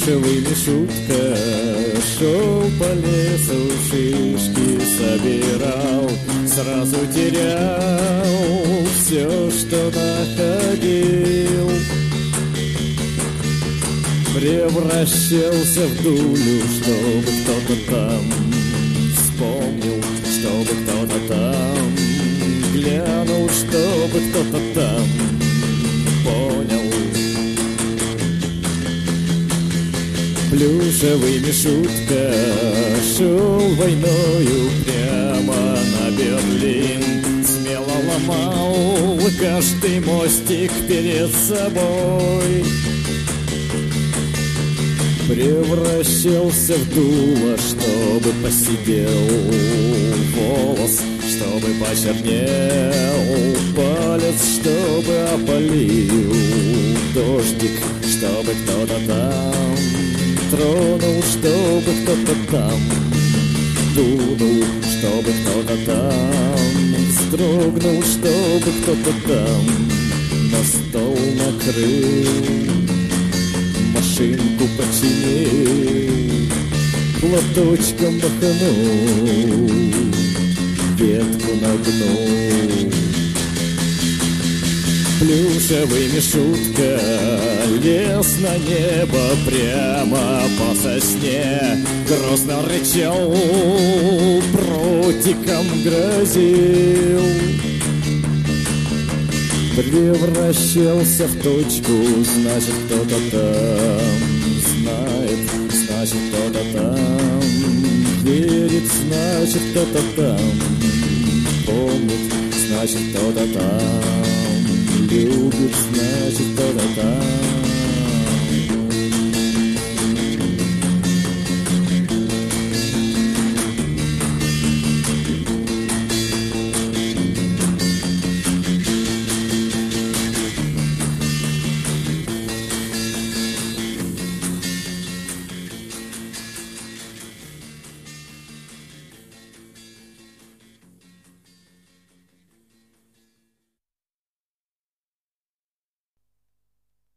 Плюшевыми шутка, шел по лесу, шишки собирал, сразу терял все, что находил. Превращался в дулю, чтобы кто-то там вспомнил, чтобы кто-то там глянул, чтобы кто-то там понял. Плюшевыми шутка, шел войною прямо на Берлин, смело ломал каждый мостик перед собой. Превращался в дуло, чтобы посидел волос, чтобы почернел палец, чтобы опалил дождик, чтобы кто-то там тронул, чтобы кто-то там дунул, чтобы кто-то там вздрогнул, чтобы кто-то там на стол накрыл, машинку починил, платочком махнул, ветку нагнул. Плюшевыми шутка, лез на небо прямо по сосне, грозно рычал, прутиком грозил. Превращался в точку, значит кто-то там знает, значит кто-то там верит, значит кто-то там помнит, значит кто-то там любит, значит кто-то там